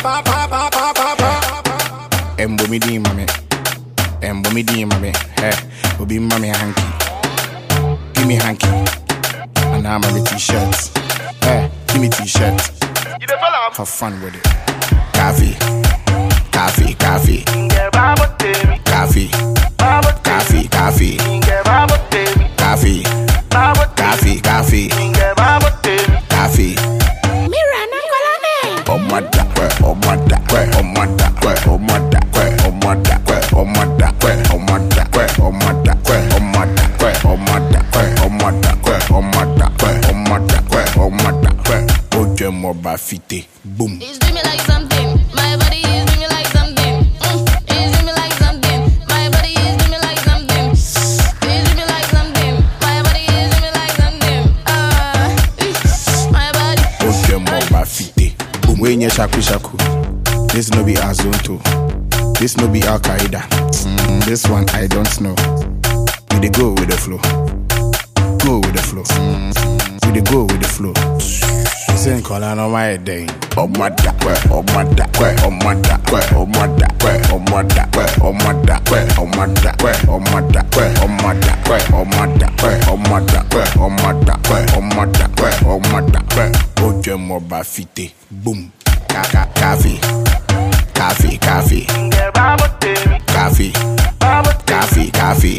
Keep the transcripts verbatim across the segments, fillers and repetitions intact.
Embo mi di mame, embo mi di mame. Hey, obi mame hanky. Give me hanky, and now I'm a t-shirt. Hey, give me t-shirt. Have fun with it. Coffee, coffee, coffee, coffee, coffee, coffee, coffee, coffee, coffee, coffee. Oh my da, oh my da, oh my da, oh my da, oh my da, oh my da, oh my da, oh my da, oh my da, oh my da, oh my da, oh my da, oh my da, oh my da. Oje mo ba fite, boom. It's doing me like something. My body is doing me like something. Mm, it's doing me like something. My body is doing me like something. It's doing me like something. My body is doing me like something. Ah, uh, my body. Oje mo ba fite. When you shaku shaku, this no be Azonto, this no be Al Qaeda. Mm, this one I don't know. We dey go with the flow, go with the flow. Mm, we dey go with the flow. Sing calling on my day. Oh my da, oh my da, oh my da, oh my da, oh my da, oh my da, oh my da, oh my da, oh my da, oh my da, oh my da, oh my da, oh my da, oh my da. Oje mo ba fite, boom. Coffee, coffee, coffee, coffee, coffee, coffee, coffee,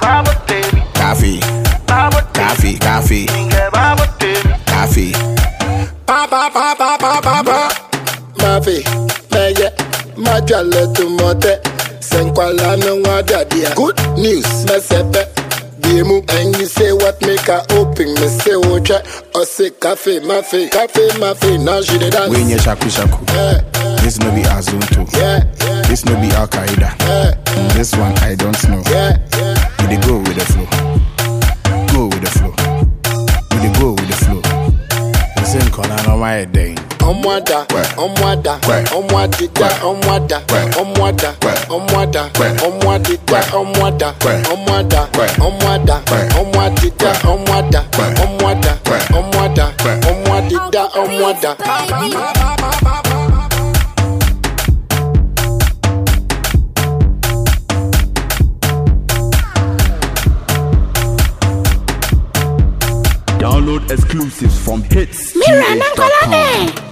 coffee, coffee, coffee. Pa pa pa pa pa pa pa. Ma vie, meye, ma jale tu mote. Senkwala no wada dia. Good news, me sepe. Biemu, and you say what make her open. Me say ocha, or say cafe, ma fe, cafe, ma fe. Now she dey dance. When you shaku shaku, Yeah, this no be Azonto, yeah, yeah, this no be Al Qaeda. yeah, Mm, this one I don't know. yeah, yeah. We dey go with the flow, go with the flow. We dey go with the flow. Sing calling on my day. Omwada, omwada, omwadida, omwada, omwada, omwada, omwadida, omwada, omwada, omwada, omwadida, omwada, omwada, omwada, omwadida, omwada. Download exclusives from hits Mirror, na kolane.